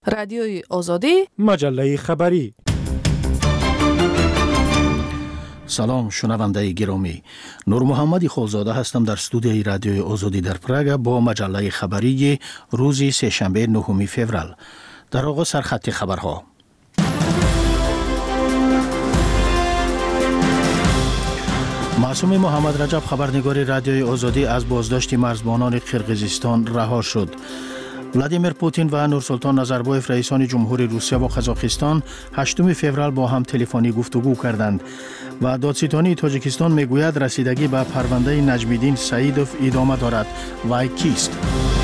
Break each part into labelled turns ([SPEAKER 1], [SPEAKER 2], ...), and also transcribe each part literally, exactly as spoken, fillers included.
[SPEAKER 1] رادیوی آزادی،
[SPEAKER 2] مجله خبری.
[SPEAKER 3] سلام شنونده گرامی، نور محمد خالزاده هستم در استودیوی رادیوی آزادی در پراگ با مجله خبری روز سه‌شنبه نهم فوریه. در آغاز سرخط خبرها. معصوم محمد رجب خبرنگار رادیوی آزادی از بازداشت مرزبانان قرقیزستان رها شد. ولادیمیر پوتین و نورسلطان نظربایف رئیسان جمهوری روسیه و قزاقستان هشتم فوریه با هم تلفنی گفتگو کردند و دادستانی تاجیکستان میگوید رسیدگی به پرونده نجمیدین سعیدوف ادامه دارد. وی کیست؟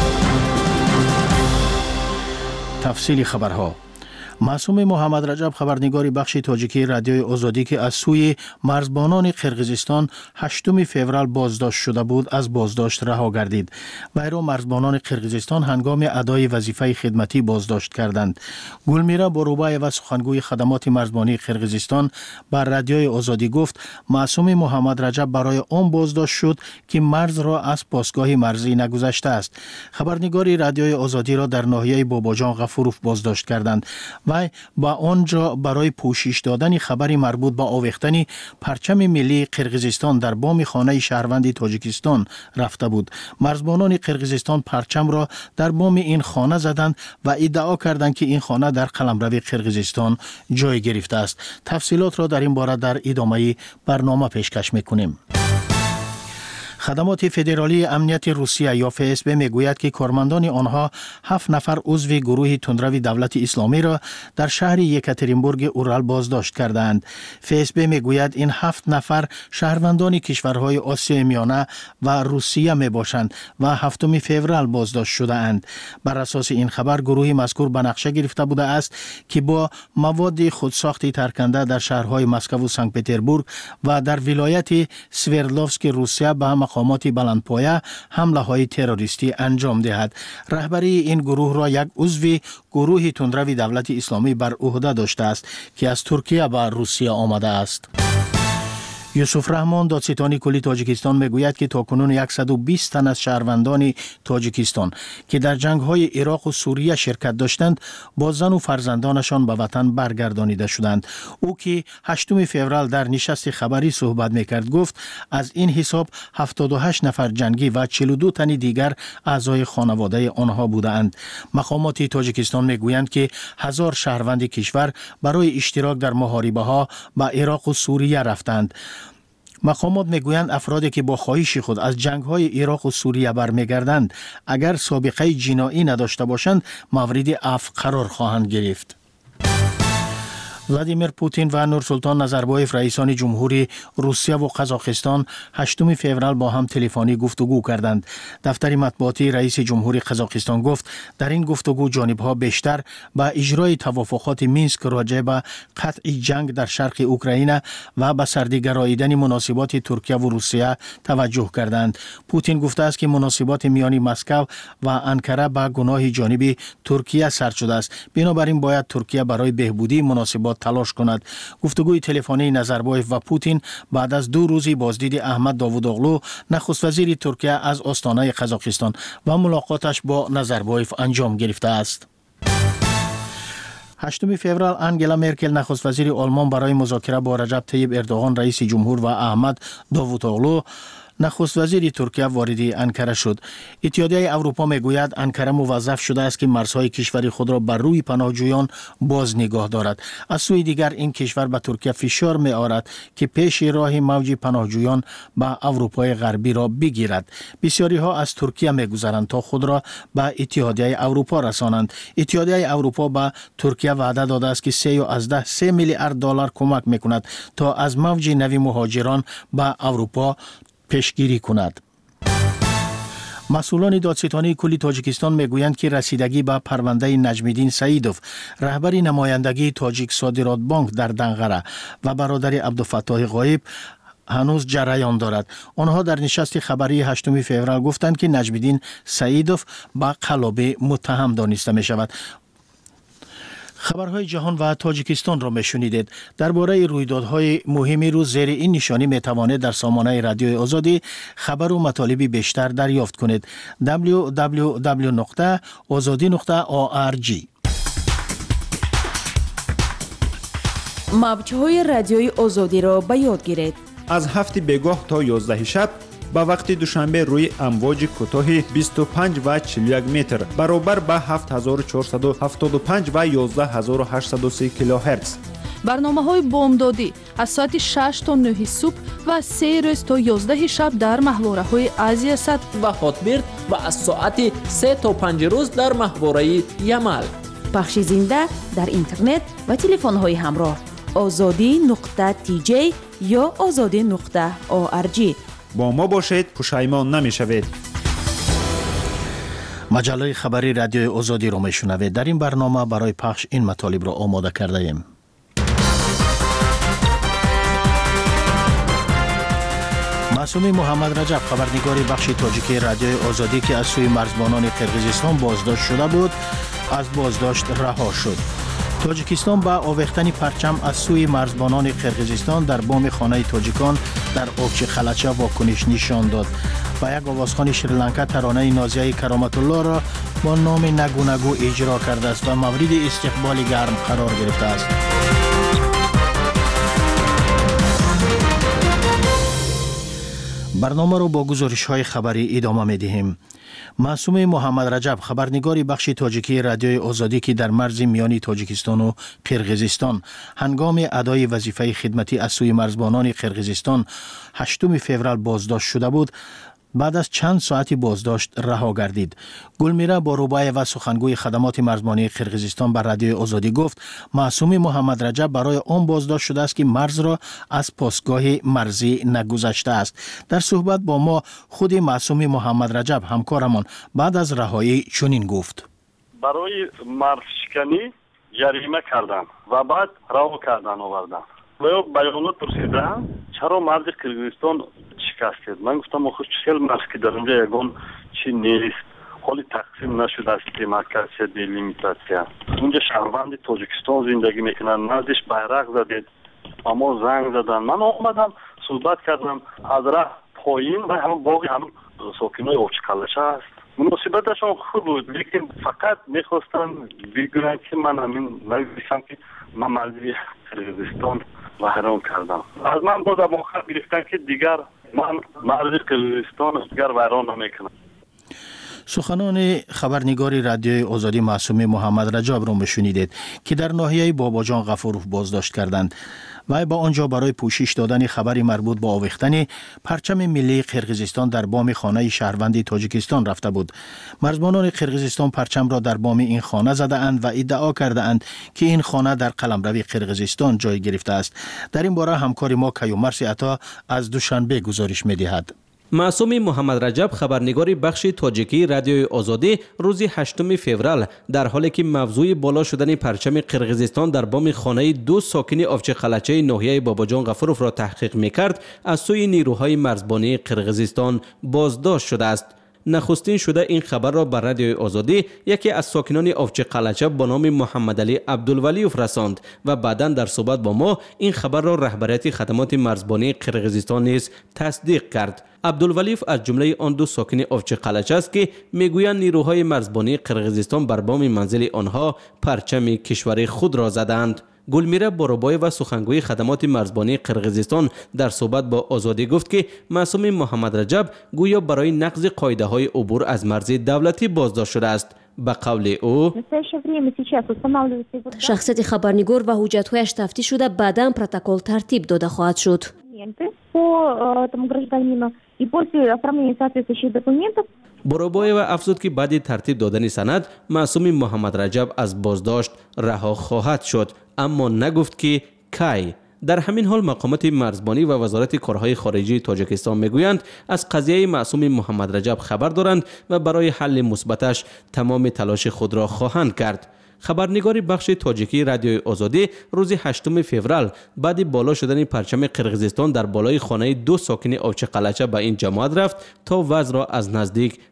[SPEAKER 3] تفصیل خبرها. معصوم محمد رجب خبرنگار بخش تاجیکی رادیوی آزادی که از سوی مرزبانان قرقیزستان هشتم فوریه بازداشت شده بود از بازداشت رها گردید. وی را مرزبانان قرقیزستان هنگام ادای وظیفه خدمتی بازداشت کردند. گلمیرا باروبای و سخنگوی خدمات مرزبانی قرقیزستان بر رادیوی آزادی گفت معصوم محمد رجب برای آن بازداشت شد که مرز را از پاسگاه مرزی نگذشته است. خبرنگار رادیوی آزادی را در ناحیه باباجان غفوروف بازداشت کردند. و با آنجا برای پوشش دادن خبری مربوط به آویختن پرچم ملی قرقیزستان در بام خانه شهروند تاجیکستان رفته بود. مرزبانان قرقیزستان پرچم را در بام این خانه زدند و ادعا کردند که این خانه در قلمرو قرقیزستان جای گرفته است. تفصیلات را در این باره در ادامه برنامه پیشکش میکنیم. خدمات فدرالی امنیت روسیه یا اف اس بی میگوید که کارمندان آنها هفت نفر عضو گروه تندروی دولت اسلامی را در شهر یکاترینبورگ اورال بازداشت کردند. اف اس بی میگوید این هفت نفر شهروندان کشورهای آسیای میانه و روسیه میباشند و هفتم فوریه بازداشت شده اند. بر اساس این خبر گروه مذکور به نقشه گرفته بوده است که با مواد خودساختی ترکنده در شهرهای مسکو و سنت پتربورگ و در ولایت سوردلوفسک روسیه به مقامات بلندپایه حمله های تروریستی انجام دهد. رهبری این گروه را یک عضو گروه تندروی دولت اسلامی بر عهده داشته است که از ترکیه به روسیه آمده است. یوسف رحمان دادستان کلی تاجیکستان میگوید که تاکنون صد و بیست تن از شهروندان تاجیکستان که در جنگ‌های عراق و سوریه شرکت داشتند با زن و فرزندانشان به وطن برگردانیده شدند. او که هشتم فوریه در نشست خبری صحبت میکرد گفت از این حساب هفتاد و هشت نفر جنگی و چهل و دو تن دیگر اعضای خانواده آنها بودند. مقامات تاجیکستان میگویند که هزار شهروند کشور برای اشتراک در محاربه‌ها به عراق و سوریه رفتند. مقامات میگویند افرادی که با خواهش خود از جنگ‌های عراق و سوریه برمیگردند اگر سابقه جنایی نداشته باشند مورد عفو قرار خواهند گرفت. ولادیمیر پوتین و نورسلطان نظربایف رئیسان جمهوری روسیه و قزاقستان هشتم فوریه با هم تلفنی گفتگو کردند. دفتر مطبوعاتی رئیس جمهوری قزاقستان گفت در این گفتگو جانب‌ها بیشتر به اجرای توافقات مینسک راجع به قطع جنگ در شرق اوکراین و به سردگراییدن مناسبات ترکیه و روسیه توجه کردند. پوتین گفته است که مناسبات میان مسکو و انکره به گناه جانب ترکیه سرد شده است. بنابراین باید ترکیه برای بهبودی مناسبات تلاش کند. گفتگوی تلفنی نظربایف و پوتین بعد از دو روزی بازدید احمد داوودوغلو نخست وزیر ترکیه از آستانه قزاقستان و ملاقاتش با نظربایف انجام گرفته است. هشتم فوریه انگلا مرکل نخست وزیر آلمان برای مذاکره با رجب طیب اردوغان رئیس جمهور و احمد داوودوغلو نخست وزیر ترکیه وارد انکره شد. اتحادیه اروپا میگوید انکره موظف شده است که مرزهای کشور خود را بر روی پناهجویان باز نگاه دارد. از سوی دیگر این کشور به ترکیه فشار می آورد که پیش راه موج پناهجویان به اروپای غربی را بگیرد. بسیاری ها از ترکیه میگذرند تا خود را به اتحادیه اروپا رسانند. اتحادیه اروپا به ترکیه وعده داده است که سه از ده سه میلیارد دلار کمک میکند تا از موج نوی مهاجران به اروپا پیشگیری کند. مسئولان دادستانی کلی تاجیکستان میگویند که رسیدگی به پرونده نجمیدین سعیدوف رهبر نمایندگی تاجیک صادرات بانک در دنغره و برادر عبدالفتاح غایب هنوز جریان دارد. آنها در نشست خبری هشتم فوریه گفتند که نجمیدین سعیدوف به قلابه متهم دانسته می شود. خبرهای جهان و تاجیکستان را میشنیدید. درباره رویدادهای مهمی روز زیر این نشانی میتوانید در سامانه رادیوی آزادی خبر و مطالب بیشتر دریافت کنید. دبلیو دبلیو دبلیو نقطه آزادی نقطه او آر جی
[SPEAKER 1] موج‌های رادیوی آزادی را به یاد گیرید.
[SPEAKER 2] از هفت بگاه تا یازده شب با وقت دوشنبه روی امواج کوتاه بیست و پنج و چهل و یک متر برابر به هفت هزار و چهارصد و هفتاد و پنج و یازده هزار و هشتصد و سه کیلوهرتز.
[SPEAKER 4] برنامه‌های بامدادی از ساعت شش تا نه صبح و سه روز تا یازده شب در محوره‌های آسیا صد
[SPEAKER 5] و هاتبرد و از ساعت سه تا پنج روز در محوره یمل.
[SPEAKER 1] پخش زنده در اینترنت و تلفن‌های همراه آزادی نقطه تی جی یا آزادی نقطه او آر جی.
[SPEAKER 2] با ما باشید، پشیمان نمی‌شوید.
[SPEAKER 3] مجله خبری رادیوی آزادی را میشنوید. در این برنامه برای پخش این مطالب را آماده کرده ایم. معصومی محمد رجب، خبرنگار بخش تاجیکی رادیوی آزادی که از سوی مرزبانان قرقیزستان بازداشت شده بود، از بازداشت رها شد. تاجیکستان با آویختن پرچم از سوی مرزبانان قرقیزستان در بام خانه تاجیکان در اوکچی خلچه واکنش نشان داد و یک آوازخوان شریلانکا ترانه نازیه کرامت الله را با نام نگو نگو اجرا کرده است و مورد استقبال گرم قرار گرفته است. برنامه رو با گزارش های خبری ادامه می دهیم. معصوم محمد رجب، خبرنگار بخش تاجیکی رادیوی آزادی که در مرز میان تاجیکستان و قرقیزستان هنگام ادای وظیفه خدمتی از سوی مرزبانان قرقیزستان هشتم فوریه بازداشت شده بود، بعد از چند ساعتی بازداشت رها گردید. گلمیره باروبای و سخنگوی خدمات مرزبانی قرقیزستان بر رادیوی آزادی گفت معصوم محمد رجب برای آن بازداشت شده است که مرز را از پاسگاه مرزی نگذشته است. در صحبت با ما خود معصوم محمد رجب همکارمان بعد از رهایی چنین گفت:
[SPEAKER 6] برای مرز شکنی جریمه کردن و بعد رها کردن آوردن و بیانات پرسیدن چرا مرز قرقیزستان شکستید. من گفتم آخه چهل مرز که در اونجا یگان چی نیست، حالی تقسیم نشده است که مرکز دیلیمیتاسیون. اونجا شهروند تاجیکستان زندگی میکنن، نزدش بیرق زدید، اما زنگ زدن. من آمدم صحبت کردم از راه پایین و هم باقی هم ساکنای اوچ کلشه است. مناسبتشان خوب بود، لیکن فقط میخواستن بگوین که من همین نگویشم که من مرزی قرقیزستان ویران کردم. از من باز آخر گرفتن که دیگر من مرزی قرقیزستان دیگر ویران نمیکنم.
[SPEAKER 3] سخنان خبرنگار رادیوی آزادی معصوم محمد رجب را میشنیدید که در ناحیه باباجان غفورov بازداشت کردند و با آنجا برای پوشش دادن خبری مربوط با آویختن پرچم ملی قرقیزستان در بام خانه شهروند تاجیکستان رفته بود. مرزبانان قرقیزستان پرچم را در بام این خانه زده اند و ادعا کرده اند که این خانه در قلمرو قرقیزستان جای گرفته است. در این باره همکار ما کیومرث عطا از دوشنبه گزارش می‌دهد.
[SPEAKER 5] معصوم محمد رجب، خبرنگار بخش تاجیکی رادیوی آزادی، روز هشتم فوریه در حالی که موضوع بالا شدن پرچم قرقیزستان در بام خانه دو ساکن اوچی خلچه ناحیه باباجان غفورov را تحقیق میکرد، از سوی نیروهای مرزبانی قرقیزستان بازداشت شده است. نخستین شده این خبر را بر رادیوی آزادی یکی از ساکنان اوچی قلچه با نام محمد علی عبدالولیوف رساند و بعداً در صحبت با ما این خبر را رهبریت خدمات مرزبانی قرقیزستان نیز تصدیق کرد. عبدالولیوف از جمله آن دو ساکن اوچی قلچه است که میگویند نیروهای مرزبانی قرقیزستان بر بام منزل آنها پرچم کشور خود را زدند. گلمیره باروبای و سخنگوی خدمات مرزبانی قرقیزستان در صحبت با آزادی گفت که معصوم محمد رجب گویا برای نقض قاعده های عبور از مرز دولتی بازداشت شده است. به قول او
[SPEAKER 7] شخصیت خبرنگار و حجت‌هایش تفتیش شده، بعداً پروتکل ترتیب داده خواهد شد.
[SPEAKER 5] باروبای و افزود که بعد ترتیب دادن سند معصوم محمد رجب از بازداشت رها خواهد شد، اما نگفت که کی. در همین حال مقامات مرزبانی و وزارت کارهای خارجی تاجیکستان میگویند از قضیه معصوم محمد رجب خبر دارند و برای حل مثبتش تمام تلاش خود را خواهند کرد. خبرنگار بخش تاجیکی رادیوی آزادی روز هشتم فوریه بعد بالا شدن پرچم قرقیزستان در بالای خانه دو ساکن اوچی قلچه به این جماعت رفت تا وضع را از نزدیک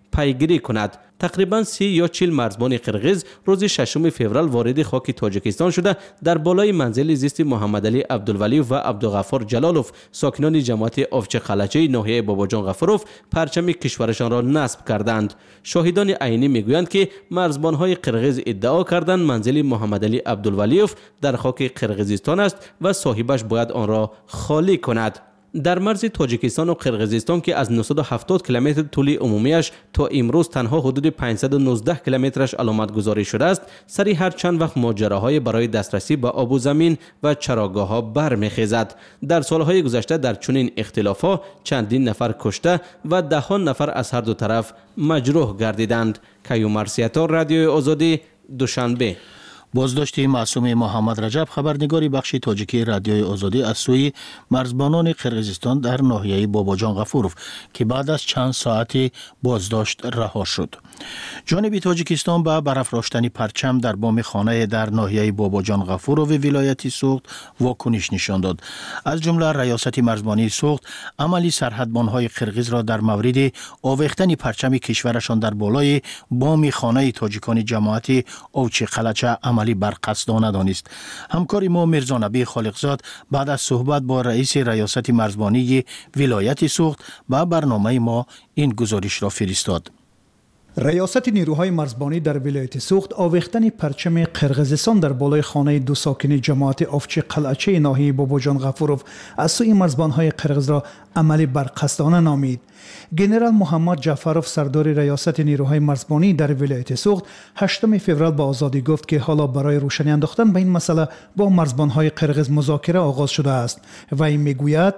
[SPEAKER 5] پیگیری کند. تقریبا سی یا چهل مرزبان قرغیز روز ششم فوریه وارد خاک تاجیکستان شده در بالای منزل زیست محمد علی عبدالولیوف و عبدالغفار جلالوف ساکنان جماعت آفچ قلچه ناحیه باباجان غفوروف پرچم کشورشان را نصب کردند. شاهدان عینی میگویند که مرزبان های قرغیز ادعا کردند منزل محمد علی عبدالولیوف در خاک قرغیزستان است و صاحبش باید آن را خالی کند. در مرز تاجیکستان و قرغیزستان که از نهصد و هفتاد کیلومتر طول عمومیش تا امروز تنها حدود پانصد و نوزده کیلومترش علامت گذاری شده است، سری هر چند وقت ماجراهای برای دسترسی به آب و زمین و چراگاه ها برمیخیزد. در سالهای گذشته در چنین اختلافات چندین نفر کشته و دهان نفر از هر دو طرف مجروح گردیدند. کیومر سیاتار، رادیوی آزادی، دوشنبه.
[SPEAKER 3] بازداشت معصوم محمد رجب، خبرنگاری بخش تاجیکی رادیوی آزادی از سوی مرزبانان قرغیزستان در ناحیه باباجان غفوروف که بعد از چند ساعت بازداشت رها شد. جانب تاجیکستان به برافراشتن پرچم در بام خانه در ناحیه باباجان غفوروف ولایت سوخت واکنش نشان داد. از جمله ریاست مرزبانی سوخت عملی سرحدبانهای قرغیز را در مورد آویختن پرچم کشورشان در بالای بام خانه تاجیکان جماعت آوچ قلچه عملی برقصدانه دانست. همکار ما میرزا نبی خالقزاد بعد از صحبت با رئیس ریاست مرزبانی ولایت سوخت با برنامه ما این گزارش را فرستاد.
[SPEAKER 8] ریاست نیروهای مرزبانی در ولایت سوخت آویختن پرچم قرغیزستان در بالای خانه دو ساکن جماعت آفچ قلعچه ناحیه باباجان غفوروف از سوی مرزبانهای قرغیز را عملی برقصدانه نامید. گنرال محمد جعفروف سردار ریاست نیروهای مرزبانی در ولایت سوخت هشتم فوریه با آزادی گفت که حالا برای روشنی انداختن به این مسئله با مرزبانهای قرغیز مذاکره آغاز شده است و این میگوید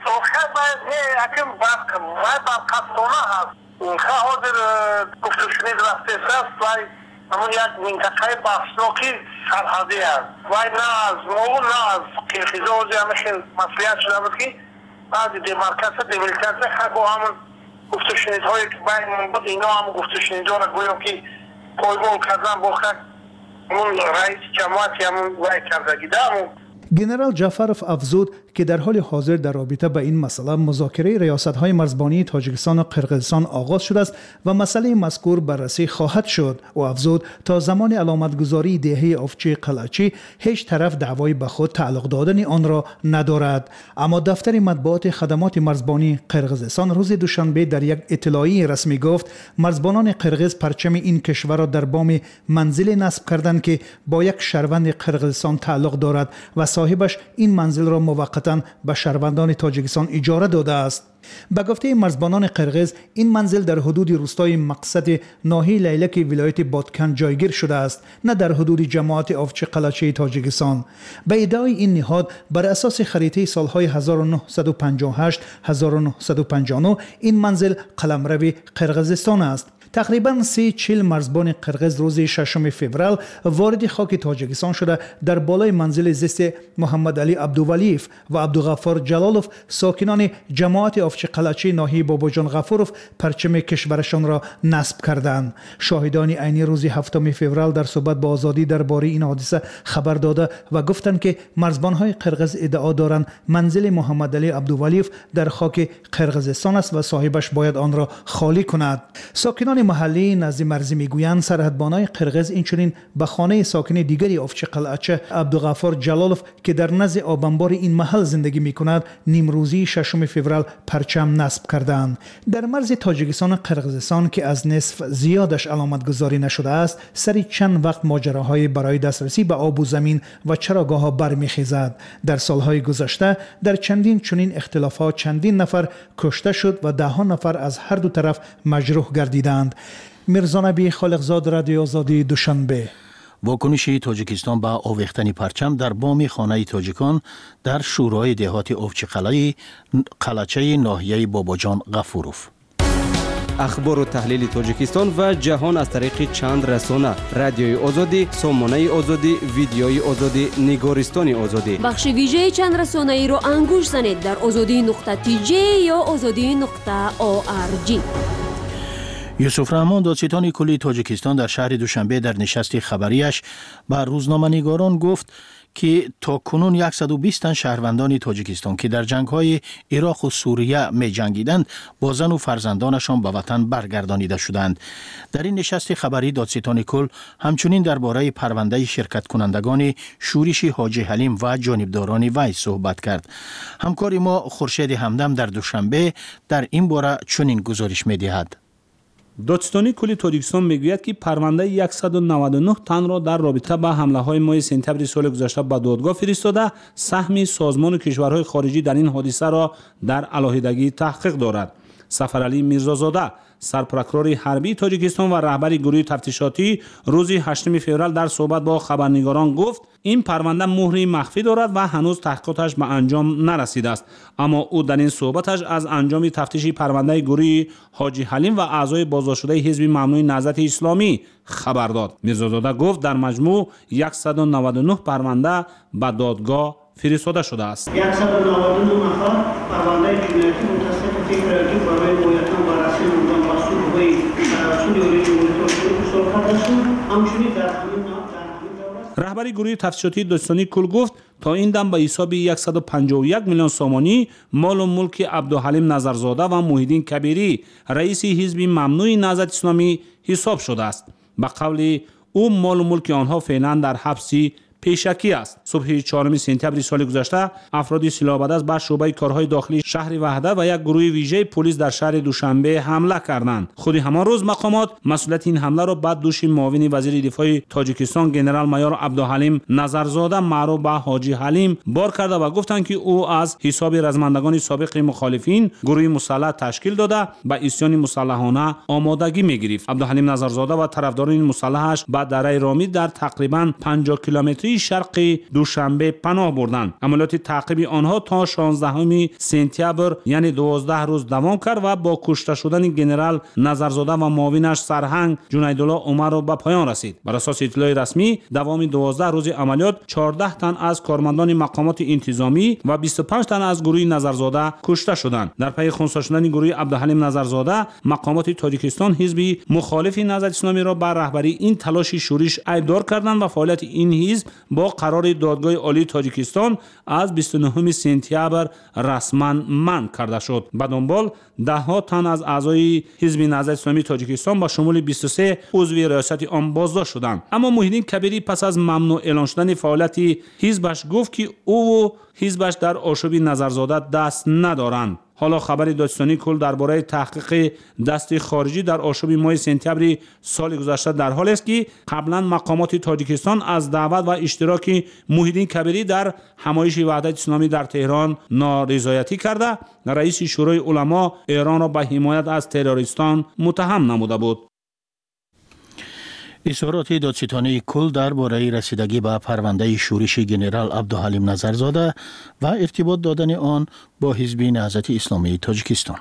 [SPEAKER 9] اینها حاضر گفتشونید رفته است و همون یک منطقه بحثناکی سرحدی است و نه از ما نه از قرغیزا و همشین مسئولیت شده بود که بعضی دیمارکاس دیمارکاس با همون گفتشونیدهایی که باید من بود اینا هم گفتشونیدها را گویم که پایگون کردن با خک همون رئیس جماعتی همون وای کردگی همون.
[SPEAKER 8] گنرال جعفروف افزود که در حال حاضر در رابطه با این مسئله مذاکره ریاست‌های مرزبانی تاجیکستان و قرغیزستان آغاز شده است و مسئله مذکور بررسی خواهد شد. و افزود تا زمان علامتگذاری دهه آفچه قلعچی هیچ طرف دعوای به خود تعلق دادن آن را ندارد. اما دفتر مطبوعات خدمات مرزبانی قرغیزستان روز دوشنبه در یک اطلاعیه رسمی گفت مرزبانان قرغیز پرچم این کشور را در بام منزل نصب کردند که با یک شهروند قرغیزستان تعلق دارد و صاحبش این منزل را موقتا به شهروندان تاجیکستان اجاره داده است. به گفته مرزبانان قرغیز این منزل در حدود روستای مقصد ناحیه لیلک ولایت بادکن جایگیر شده است، نه در حدود جماعت آفچ قلعچه تاجیکستان. به ادعای این نهاد بر اساس خریطه سالهای هزار و نهصد و پنجاه و هشت هزار و نهصد و پنجاه و نه این منزل قلمرو قرغیزستان است. تقریبا سی چل مرزبان قرغیز روز ششم فوریه وارد خاک تاجیکستان شده در بالای منزل زیست محمد علی عبدالولیوف و عبدالغفار جلالوف ساکنان جماعت آفچ قلعچه ناحیه باباجان غفوروف پرچم کشورشان را نصب کردند. شاهدان عینی روز هفتم فوریه در صحبت با آزادی درباره این حادثه خبر داده و گفتند که مرزبانهای قرغیز ادعا دارند منزل محمد علی عبدالولیوف در خاک قرغیزستان است و صاحبش باید آن را خالی کند. ساکنان محلی نزد مرزی میگویند سرحدبانای قرغیز اینچنین به خانه ساکن دیگری آفچ قلعچه عبدالغفار جلالوف که در نزد آبانبار این محل زندگی میکند نیمروزی ششم فوریه پرچم نصب کردند. در مرز تاجیکستان و قرغیزستان که از نصف زیادش علامت گذاری نشده است سری چند وقت ماجراهای برای دسترسی به آب و زمین و چراگاه ها برمیخیزد. در سالهای گذشته در چندین چنین اختلافات چندین نفر کشته شد و ده ها نفر از هر دو طرف مجروح گردیدند. میرزا نبی خالقزاد، رادیو آزادی، دوشنبه.
[SPEAKER 3] واکنش تاجیکستان به آویختن پرچم در بام خانه تاجیکان در شورای دهات آفچ قلعچه ناحیه باباجان غفوروف.
[SPEAKER 5] اخبار و تحلیل تاجیکستان و جهان از طریق چند رسانه: رادیوی آزادی، سامانه آزادی، ویدیوی آزادی، نگارستان آزادی.
[SPEAKER 7] بخش ویژه چند رسانه ای رو انگوش زنید در آزادی نقطه تی جی یا آزادی نقطه او آر جی.
[SPEAKER 3] یوسف رحمان دادستان کلی تاجیکستان در شهر دوشنبه در نشست خبریش با روزنامه‌نگاران گفت که تا کنون صد و بیست تن شهروندان تاجیکستان که در جنگ‌های عراق و سوریه می جنگیدند با زن و فرزندانشان به وطن برگردانیده شدند. در این نشست خبری دادستان کل همچنین درباره پرونده شرکت کنندگان شورش حاجی حلیم و جانبداران وی صحبت کرد. همکار ما خورشید همدم در دوشنبه در این باره چنین گزارش می‌دهد.
[SPEAKER 10] دادستانی کل تاجیکستان میگوید که پرونده صد و نود و نه تن را در رابطه با حمله های ماه سپتامبر سال گذشته به دادگاه فرستاده، سهم سازمان کشورهای خارجی در این حادثه را در علیحدگی تحقیق دارد. سفرعلی میرزازاده، سرپرکرور حربی تاجیکستان و رهبر گروه تفتیشاتی روز هشتم فوریه در صحبت با خبرنگاران گفت این پرونده مهری مخفی دارد و هنوز تحقیقاتش به انجام نرسیده است. اما او در این صحبتش از انجام تفتیش پرونده گروه حاجی حلیم و اعضای بازداشت‌شده حزب ممنوع نهضت اسلامی خبر داد. میرزازاده گفت در مجموع صد و نود و نه پرونده به دادگاه فرستاده شده است.
[SPEAKER 11] صد و نود و نه نفر پرونده جنایتی متصل فکر برای مویتان و رسمی مردان با سلوهای سلوی جمهوری تاجیکستان کرده شد. همچنین در همین
[SPEAKER 10] رهبر گروه تفتیشاتی دادستانی کل گفت تا این دم به حساب صد و پنجاه و یک میلیون سومانی مال و ملک عبدالحلیم نظرزاده و محیدین کبیری رئیس حزب ممنوع نهضت اسلامی حساب شده است. به قول او مال و ملک آنها فعلا در حبسی پیشکی است. صبح چهارم سپتامبر سال گذشته افراد سلاح‌بدست بر شعبه کارهای داخلی شهر وحده و یک گروه ویژه پلیس در شهر دوشنبه حمله کردند. خود همان روز مقامات مسئولیت این حمله را بعد دوش معاون وزیر دفاع تاجیکستان جنرال مایور عبدالحلیم نظرزاده معروف به حاجی حلیم بار کرده و گفتند که او از حساب رزمندگان سابق مخالفین گروه مسلح تشکیل داده به عصیان مسلحانه آمادگی می‌گرفت. عبدالحلیم نظرزاده و طرفداران مسلحش به دره رامی در تقریباً پنجاه کیلومتری شرق دوشنبه پناه بردند. عملیات تعقیب آنها تا شانزدهم سپتامبر یعنی دوازده روز دوام کرد و با کشته شدن جنرال نظرزاده و معاونش سرهنگ جنیدالله عمر را به پایان رسید. بر اساس اطلاع رسمی دوام دوازده روز عملیات چهارده تن از کارمندان مقامات انتظامی و بیست و پنج تن از گروه نظرزاده کشته شدند. در پی خنثی شدن گروه عبدالحلیم نظرزاده مقامات تاجیکستان حزب مخالف نهضت اسلامی را بر رهبری این تلاش شورش ایدار کردند و فعالیت این حزب با قرار دادگاه عالی تاجیکستان از بیست و نهم سپتامبر رسما منع کرده شد. به دنبال ده ها تن از اعضای حزب نهضت اسلامی تاجیکستان با شمول بیست و سه عضو ریاست آن بازداشت شدند. اما محیدین کبیری پس از ممنوع اعلان شدن فعالیت حزبش گفت که او و حزبش در آشوب نظرزاده دست ندارند. حالا خبر دادستانی کل درباره تحقیق دست خارجی در آشوب ماه سپتامبر سال گذشته در حال است که قبلا مقامات تاجیکستان از دعوت و اشتراک محیدین کبیری در همایش وحدت اسلامی در تهران نارضایتی کرده. رئیس شورای علما ایران را به حمایت از تروریستان متهم نموده بود.
[SPEAKER 3] اظهارات دادستانی کل درباره رسیدگی به پرونده شورش جنرال عبدالحلیم نظرزاده و ارتباط دادن آن با حزب نهضت اسلامی تاجیکستان.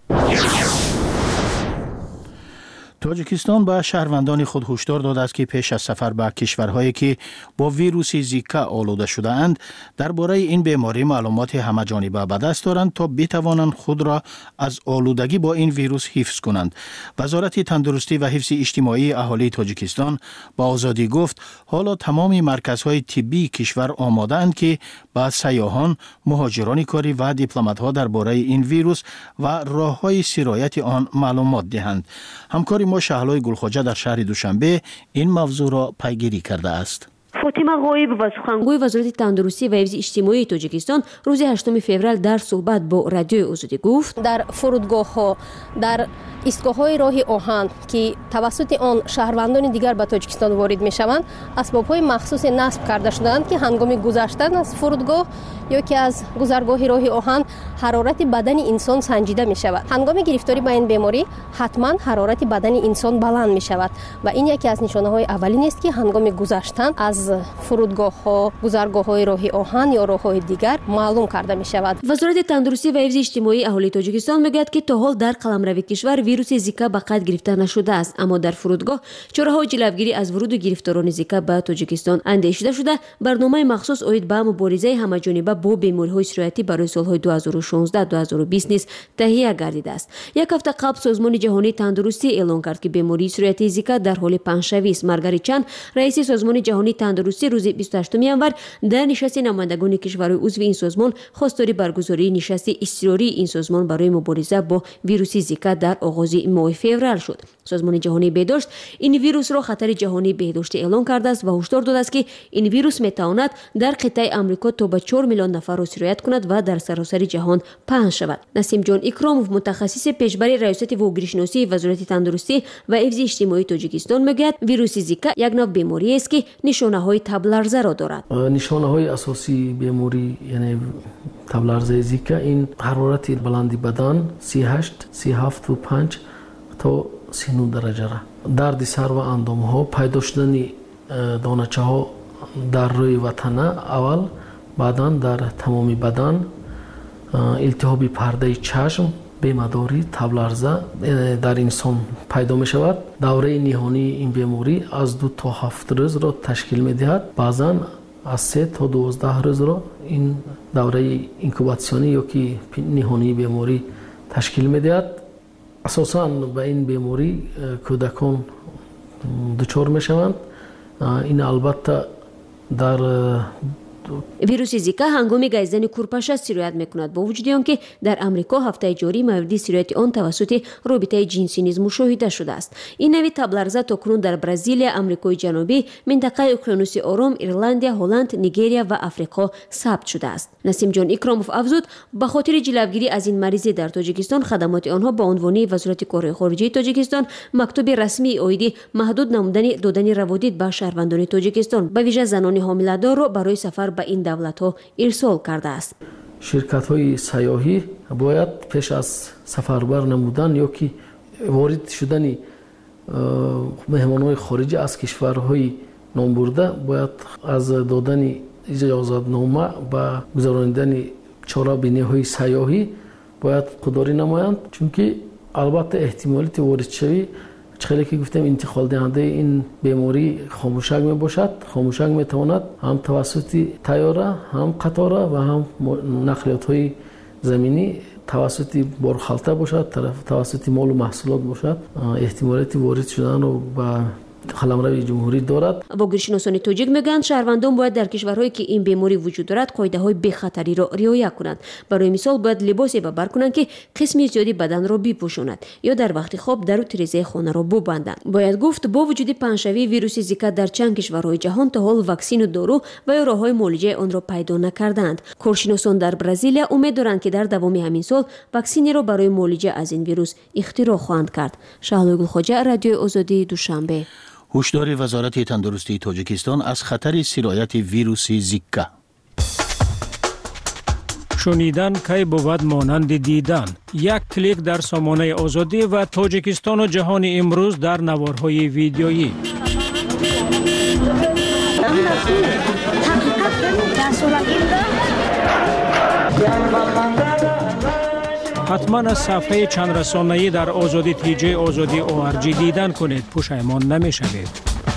[SPEAKER 3] تاجیکستان به شهروندان خود هشدار داده است که پیش از سفر به کشورهایی که با ویروس زیکا آلوده شده اند درباره این بیماری معلومات همه‌جانبه به دست دارند تا بتوانند خود را از آلودگی با این ویروس حفظ کنند. وزارت تندرستی و حفظ اجتماعی اهالی تاجیکستان با آزادی گفت حالا تمام مرکزهای طبی کشور آماده اند که به سیاحان، مهاجران کاری و دیپلمات‌ها درباره این ویروس و راه‌های سرایت آن معلومات دهند. همکار ما شهلای گلخواجه در شهر دوشنبه این موضوع را پیگیری کرده است.
[SPEAKER 7] فاطمه غایب و سخنگوی وزارت تندرستی و حفظ اجتماعی تاجیکستان روز هشتم فوریه در صحبت با رادیوی آزادی گفت
[SPEAKER 12] در فرودگاه‌ها، در ایستگاه‌های راه آهن که توسط آن شهروندان دیگر به تاجیکستان وارد می‌شوند، اسباب‌های مخصوص نصب کرده شده‌اند که هنگام گذشتن از فرودگاه یا که از گذرگاه راه آهن حرارت بدن انسان سنجیده می‌شود. هنگام گرفتاری به این بیماری حتما حرارت بدن انسان بلند می‌شود و این یکی از نشانه‌های اولین است که هنگام گذشتن از فرودگاه‌ها، گذرگاه‌های راه آهن یا راه‌های دیگر معلوم کرده می‌شود.
[SPEAKER 7] وزارت تندرستی و حفظ اجتماعی اهالی تاجیکستان میگوید که تا حال در قلمرو کشور ویروس زیکا به قید گرفته نشده است، اما در فرودگاه چاره‌های جلوگیری از ورود گرفتاران زیکا به تاجیکستان اندیشیده شده. برنامه مخصوص اوید به مبارزه همه‌جانبه با بیماری‌های سرایتی برای سال‌های دو هزار و شانزده تا دو هزار و بیست نیز تهیه گردیده است. یک هفته قبل سازمان جهانی تندرستی اعلام کرد که بیماری سرایتی زیکا در حال پنه‌شوی است. مارگاریت چان رئیس سازمان جهانی تندرستی تندرستی روز بیست و هشتم ژانویه در نشست نمایندگان کشورهای عضو این سازمان خواستار برگزاری نشست اضطراری این سازمان برای مبارزه با ویروس زیکا در آغاز ماه فوریه شد. سازمان جهانی بهداشت این ویروس را خطر جهانی بهداشت اعلام کرده است و هشدار داده است که این ویروس میتواند در قطعه آمریکا تا به چهار میلیون نفر را سرایت کند و در سراسر جهان پخش شود. نسیم جان اکراموف متخصص پیشبری ریاست واگیرشناسی وزارت تندرستی و حفظ اجتماعی تاجیکستان میگوید ویروس زیکا یک نوع بیماری است که نشانه های تب لرزه را دارد.
[SPEAKER 13] نشانه های اساسی بیماری یعنی تب لرزه زیکا این حرارت بلندی بدن سی و هشت سی و هفت و پنج تا سی و نه درجه را، درد سر و اندام ها، پیدا شدن دانچه ها در روی و تنه اول، بعدا در تمامی بدن، التهاب پرده چشم، بیمداری، تب لرزه در انسان پیدا می شود. دوره نهانی این بیماری از دو تا هفت روز را تشکیل می دهد. بعضا از سه تا دوازده روز را این دوره اینکوباسیونی یا که نهانی بیماری تشکیل می دهد. اساساً به این بیماری کودکان دچار می شوند. این البته در
[SPEAKER 7] ویروس زیکا هنگام گزیدن کورپاش سرایت میکند، با وجود آنکه در امریکا هفته جاری مورد سرایت آن توسط رابطه جنسی نیز مشاهده شده است. این نوع تب لرزه تاکنون در برزیل، آمریکای جنوبی، منطقه اقیانوس آرام، ایرلند، هلند، نیگریا و آفریقا ثبت شده است. نسیم جان اکراموف افزود به خاطر جلوگیری از این مریض در تاجیکستان خدمات آنها با عنوان وزارت کار خارجه تاجیکستان مکتوب رسمی اویدی محدود نمودن دادن روادید به شهروندان تاجیکستان به ویژه زنان حامله‌دار را برای سفر به این دولت ها ارسال کرده است.
[SPEAKER 13] شرکت های سیاحی باید پیش از سفربر نمودن یا که وارد شدن مهمان های خارجی از کشورهای نام برده باید از دادن اجازت نامه و گذراندن چهار بینی های سیاحی باید خودداری نمایند، چون که البته احتمالیت وارد شوی چخیلی که گفتم انتقال دهنده این بیماری خاموشک می باشد. خاموشک می تواند هم توسط طیاره، هم قطاره و هم نقلیات های زمینی توسط بارخالته باشد، توسط مال و محصولات باشد. احتمالیت وارد شدن رو به قلمرو جمهوری دارد.
[SPEAKER 7] واگیرشناسان تاجیک میگویند شهروندان باید در کشورهایی که این بیماری وجود دارد قاعده های بی‌خطری را رعایت کنند. برای مثال باید لباسی به بر کنند که قسمی زیادی بدن را بپوشاند یا در وقت خواب در تریزه خانه را ببندند. باید گفت با وجود پنه‌شوی ویروس زیکا در چند کشورهای جهان تا حال واکسن و دارو و یا راههای معالجه آن را پیدا نکردند. کارشناسان در برزیل امید دارند که در دوام همین سال واکسنی را برای معالجه از این ویروس اختراع خواهند کرد. شهلا گلخواجه، رادیو آزادی، دوشنبه.
[SPEAKER 3] هشدار وزارت تندرستی تاجیکستان از خطر سرایت ویروس زیکا.
[SPEAKER 14] شنیدن کی بود مانند دیدن. یک کلیک در سامانه آزادی و تاجیکستان و جهان امروز در نوارهای ویدیویی. حتما از صفحه چند رسانه‌ای در آزادی تی جی آزادی او آر جی دیدن کنید، پشیمان نمی‌شوید.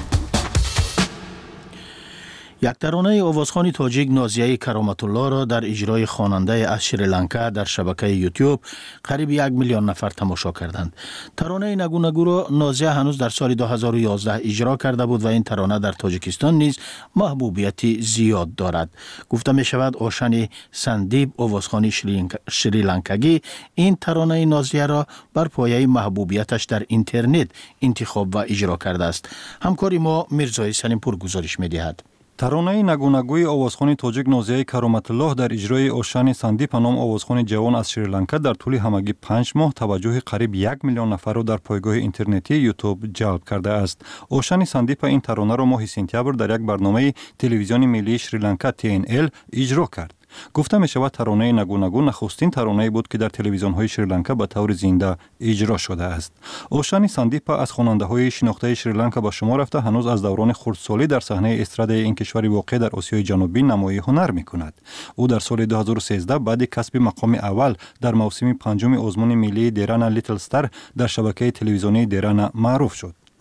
[SPEAKER 3] یک ترانه آوازخوان تاجیک نازیه کرامت الله را در اجرای خواننده از شریلانکا در شبکه یوتیوب قریب یک میلیون نفر تماشا کردند. ترانه نگو نگو را نازیه هنوز در سال دو هزار و یازده اجرا کرده بود و این ترانه در تاجیکستان نیز محبوبیت زیاد دارد. گفته می شود اوشن سندیپ آوازخوان شریلانکاگی این ترانه نازیه را بر پایه محبوبیتش در اینترنت انتخاب و اجرا کرده است. همکاری ما میرزای سلیمپور گزارش می دهد.
[SPEAKER 15] ترانه نگونگوی آوازخوان تاجیک نازیه کرامت الله در اجرای اوشن سندیپ نام آوازخوان جوان از شریلانکا در طول همگی پنج ماه توجه قریب یک میلیون نفر را در پایگاه اینترنتی یوتیوب جلب کرده است. اوشن سندیپ این ترانه را ماه سپتامبر در یک برنامه تلویزیون ملی شریلانکا تی ان ال اجرا کرد. گفته می شود ترانه نگو نگو نخستین ترانه بود که در تلویزیون های شریلانکا به طور زنده اجرا شده است. اوشن سندیپ از خواننده های شناخته شریلانکا به شمار رفته هنوز از دوران خردسالی در صحنه استراد این کشور واقع در آسیای جنوبی نمایی هنر می کند. او در سال دو هزار و سیزده بعد کسب مقام اول در موسم پنجم آزمون ملی دیران لیتل استار در شبکه تلویزیونی دیران معروف شد.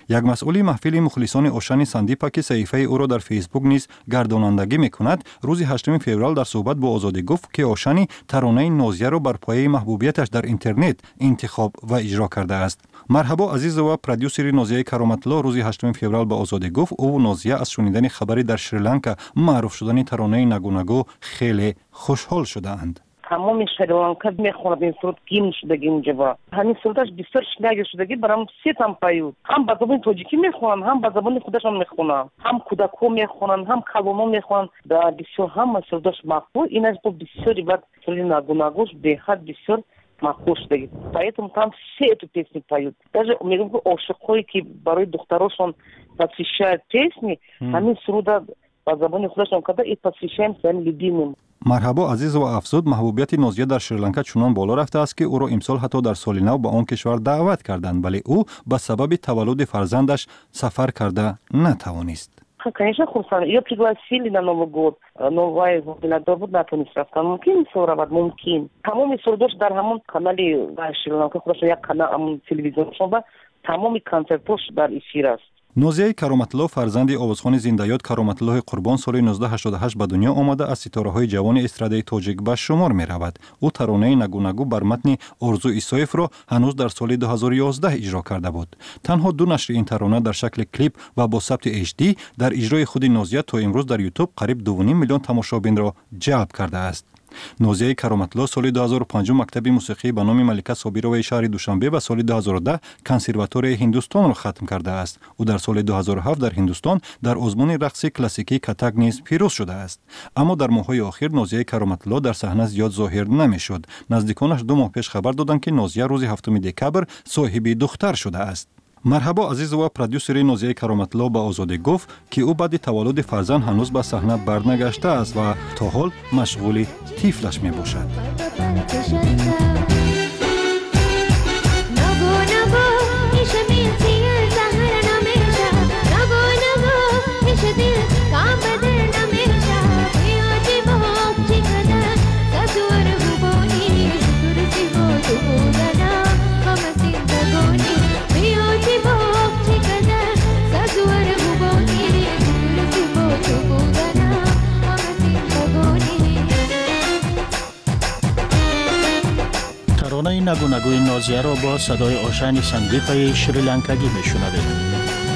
[SPEAKER 15] یک مسئول محفل مخلصان اوشان ساندیپا که صحیفه او را در فیسبوک نیز گردانندگی میکند روز هشتم فوریه در صحبت با آزادی گفت که اوشانی ترانه نازیه را بر پایه محبوبیتش در اینترنت انتخاب و اجرا کرده است. مرحبا عزیز و پرودیوسر نازیه کرامت‌الله روز هشتم فوریه به آزادی گفت او و نازیه از شنیدن خبری در شریلانکا معروف شدن ترانه نگو نگو خیلی خوشحال شدند.
[SPEAKER 16] تمام شریلانکا میخواند این سرود گیم شدگی اونجا با همین سرودش بسیار شنیده شدگی برام سه تام پایود هم با زبان تاجیکی میخوانند هم با زبان خودشان میخوانند هم کودکو میخوانند هم کلمه میخوانند بسیار هم سرودش مقبول اینش با بسیاری بعد سرود نگو نگوش به حد بسیار مقبول شدگی поэтому там все эту песню поют даже میگم که عاشقایی که برای دختراشون посвящают песни همین سرودا با زبان خودشان کرده این посвящаем своим любимым.
[SPEAKER 15] مرحبا عزیز و افزود محبوبیت نازیه در شریلانکا چنان بالا رفته است که او را امسال حتی در سال نو به آن کشور دعوت کردند ولی او به سبب تولد فرزندش سفر کرده نتوانست.
[SPEAKER 16] Конечно, Хурсан, ее пригласили на Новый год, новая год натонис рафтан, мумкин соравад, мумкин. Тамоми сурдош дар ҳамон канали ва Шри-Ланка худаш як канал ҳамон телевизион шоба, тамоми концертош дар эфир аст.
[SPEAKER 15] نازیه کرامت‌الله فرزند آوازخوان زنده‌یاد کرامت‌الله قربان سال نوزده هشتاد و هشت به دنیا آمده از ستاره‌های جوان استراده تاجیک به شمار می‌رود. او ترانه نگو نگو بر متن آرزو ایسایف را هنوز در سال دو هزار و یازده اجرا کرده بود. تنها دو نشر این ترانه در شکل کلیپ و با ثبت اچ دی در اجرای خود نازیه تا امروز در یوتیوب قریب دو و نیم میلیون تماشابین را جلب کرده است. نازیه کرامت‌الله سال دو هزار و پنج مکتب موسیقی به نام ملکه صابرova شهر دوشنبه و سال دو هزار و ده کنسرواتوری هندوستان را ختم کرده است. او در سال دو هزار و هفت در هندوستان در آزمون رقص کلاسیکی کتک نیز پیروز شده است. اما در ماه‌های اخیر نازیه کرامت‌الله در صحنه زیاد ظاهر نمی‌شد. نزدیکانش دو ماه پیش خبر دادند که نازیه روز هفتم دکبر صاحب دختر شده است. مرحبا عزیز و پرودیوسر نازیه کرامت‌الله به آزادی گفت که او بعد تولد فرزند هنوز به صحنه برنگشته است و تا حال مشغول طفلش می باشد.
[SPEAKER 3] ترانه نگو نگوی نازیه را با صدای اوشان ساندیپای شریلانکایی میشنوید.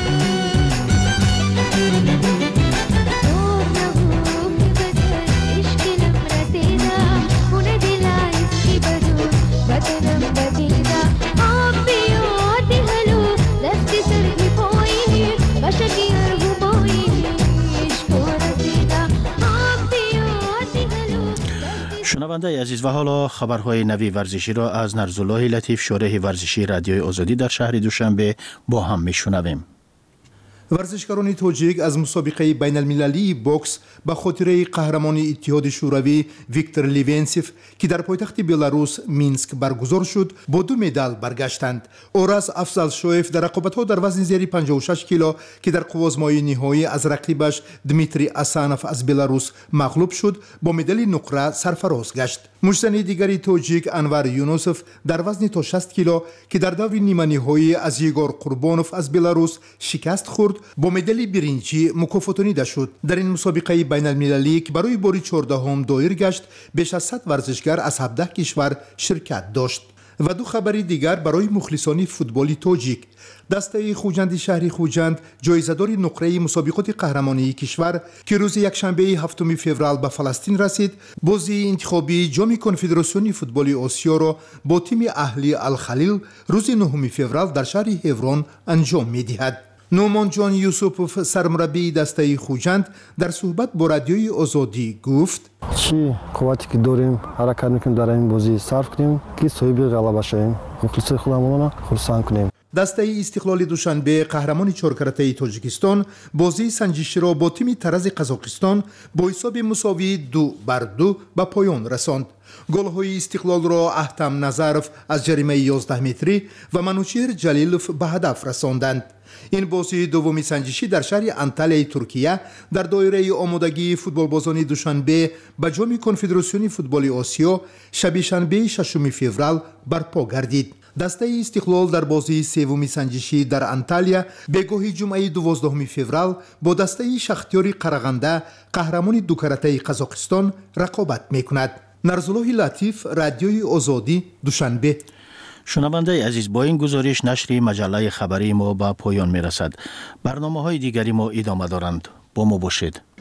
[SPEAKER 3] شنونده عزیز و حالا خبرهای نوی ورزشی را از نرزالله لطیف شارح ورزشی رادیوی آزادی در شهر دوشنبه با هم میشنویم.
[SPEAKER 17] ورزشکاران تاجیک از مسابقه بین المللی بوکس به خاطر قهرمان اتحاد شوروی ویکتور لیوینسیف که در پایتخت بلاروس مینسک برگزار شد با دو مدال برگشتند. اورس افضل شویف در رقابت‌ها در وزن زیر پنجاه و شش کیلو که در قوازمای نهایی از رقیبش دمیتری اسانوف از بلاروس مغلوب شد با مدال نقره سرفراز گشت. مجزن دیگری تاجیک انور یونوسف در وزن تا شصت کیلو که در دور نیمه نهایی از یگور قربانوف از بلاروس شکست خورد با مدال برنجی مکافاتانیده شد. در این مسابقه بین المللی که برای بار چهاردهم دایر گشت بیش از صد ورزشگر از هفده کشور شرکت داشت. و دو خبری دیگر برای مخلصان فوتبالی تاجیک. دسته خوجند شهری خوجند جایزه‌دار نقره مسابقات قهرمانی کشور که روز یکشنبه هفتم فوریه به فلسطین رسید، بازی انتخابی جام کنفدراسیون فوتبال آسیا را با تیم اهلی الخلیل روز نهم فوریه در شهر هیورون انجام می‌دهد. نومان جان یوسوف سرمربی دسته خوجند در صحبت با رادیوی آزادی گفت
[SPEAKER 18] چی قوتی که داریم حرکت میکنیم در این بازی صرف کنیم که صاحب غلبه شویم، مخلص خودمون را خرسند کنیم.
[SPEAKER 17] دسته استقلال دوشنبه قهرمان چهارکارته تاجیکستان بازی سنجشی را با تیم ترز قزاقستان با حساب مساوی دو بر دو به پایان رساند. گل‌های استقلال را احتم نظرف از جریمه یازده متری و منوچهر جلیلوف به هدف رساندند. این بازی دومی سنجشی در شهر انتالیای ترکیه در دایره آمادگی فوتبال بازان دوشنبه به جام کنفدراسیون فوتبال آسیا شب شنبه ششم فوریه برپا گردید. دسته استقلال در بازی سوم سنجشی در انتالیا بگاهی جمعه دوازدهم فوریه با دسته شختیار قرغنده قهرمان دو کرته قزاقستان رقابت میکند. نرزالله لطیف، رادیوی آزادی، دوشنبه.
[SPEAKER 3] شنونده عزیز، با این گزارش نشر مجله خبری ما به پایان میرسد. برنامه های دیگری ما ادامه دارند. با ما باشید.